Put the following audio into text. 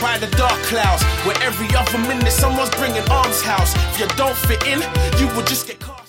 by the dark clouds, where every other minute someone's bringing arms house. If you don't fit in, you will just get caught.